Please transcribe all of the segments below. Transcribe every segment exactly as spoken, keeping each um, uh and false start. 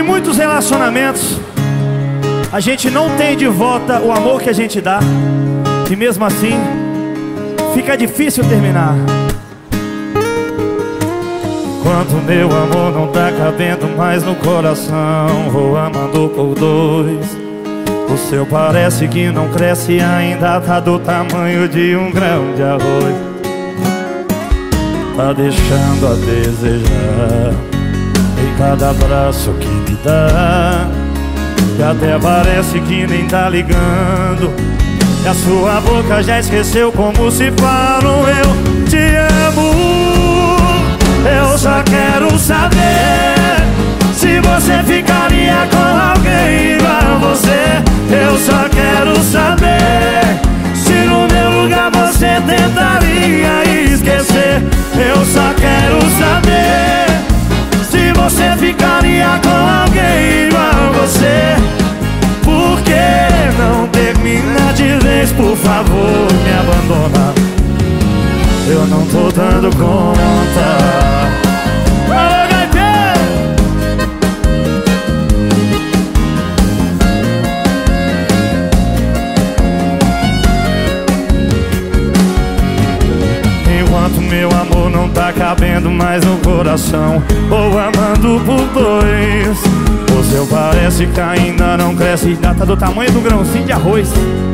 Em muitos relacionamentos a gente não tem de volta o amor que a gente dá, e mesmo assim fica difícil terminar. Enquanto meu amor não tá cabendo mais no coração, vou amando por dois. O seu parece que não cresce, ainda tá do tamanho de um grão de arroz. Tá deixando a desejar em cada abraço que me dá, e até parece que nem tá ligando, e a sua boca já esqueceu como se fala um eu te amo. Eu só quero saber se você ficaria com alguém igual a você. Eu só quero saber se no meu lugar você tentaria esquecer. Eu só quero saber se você ficaria com alguém igual a você. Por que não termina de vez, por favor, me abandona? Eu não tô dando conta. Enquanto meu amor não tá cabendo mais no coração, ou amando por dois, o seu parece que ainda não cresce, já tá do tamanho do grãozinho de arroz.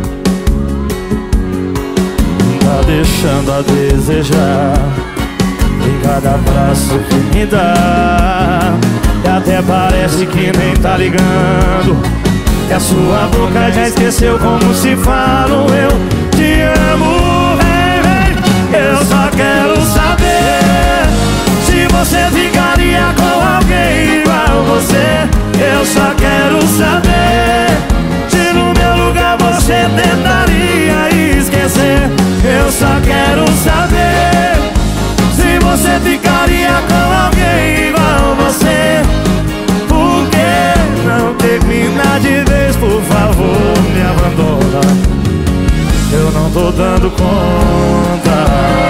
Tá deixando a desejar em cada abraço que me dá, e até parece que nem tá ligando, e a sua boca já esqueceu como se fala um eu te amo. Vem, vem. Eu só quero saber se você ficaria com alguém igual a você. Eu só quero saber se no meu lugar você tentaria esquecer. Eu só quero saber se você ficaria com alguém igual a você. Por que não termina de vez, por favor, me abandona? Eu não tô dando conta.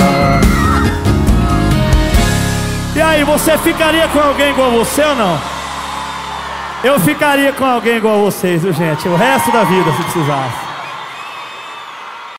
E aí, você ficaria com alguém igual a você ou não? Eu ficaria com alguém igual a vocês, viu, gente? O resto da vida, se precisasse.